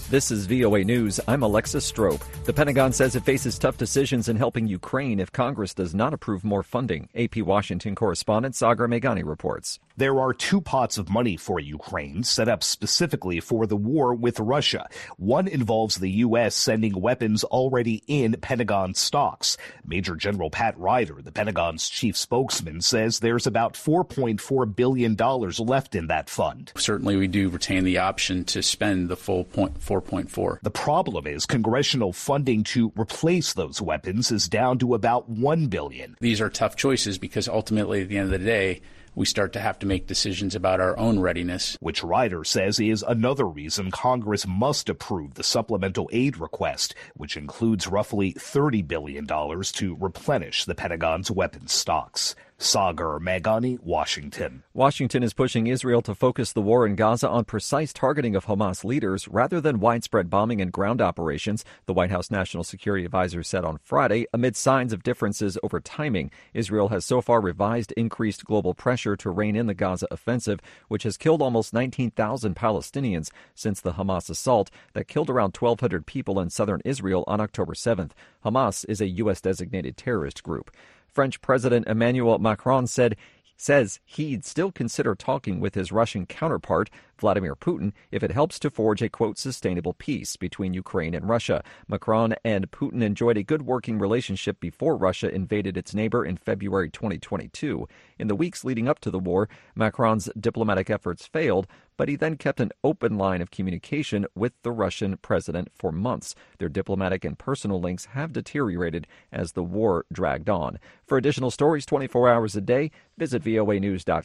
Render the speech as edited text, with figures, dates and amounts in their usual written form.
This is VOA News. I'm Alexis Strope. The Pentagon says it faces tough decisions in helping Ukraine if Congress does not approve more funding. AP Washington correspondent Sagar Meghani reports. There are two pots of money for Ukraine set up specifically for the war with Russia. One involves the U.S. sending weapons already in Pentagon stocks. Major General Pat Ryder, the Pentagon's chief spokesman, says there's about $4.4 billion left in that fund. Certainly, we do retain the option to spend the full 4.4. The problem is congressional funding to replace those weapons is down to about $1 billion. These are tough choices because ultimately, at the end of the day, we start to have to make decisions about our own readiness. Which Ryder says is another reason Congress must approve the supplemental aid request, which includes roughly $30 billion to replenish the Pentagon's weapons stocks. Sagar Meghani, Washington. Washington is pushing Israel to focus the war in Gaza on precise targeting of Hamas leaders rather than widespread bombing and ground operations, the White House National Security Advisor said on Friday, amid signs of differences over timing. Israel has so far revised increased global pressure to rein in the Gaza offensive, which has killed almost 19,000 Palestinians since the Hamas assault that killed around 1,200 people in southern Israel on October 7th. Hamas is a U.S.-designated terrorist group. French President Emmanuel Macron says he'd still consider talking with his Russian counterpart, Vladimir Putin, if it helps to forge a, quote, sustainable peace between Ukraine and Russia. Macron and Putin enjoyed a good working relationship before Russia invaded its neighbor in February 2022. In the weeks leading up to the war, Macron's diplomatic efforts failed, but he then kept an open line of communication with the Russian president for months. Their diplomatic and personal links have deteriorated as the war dragged on. For additional stories 24 hours a day, visit voanews.com.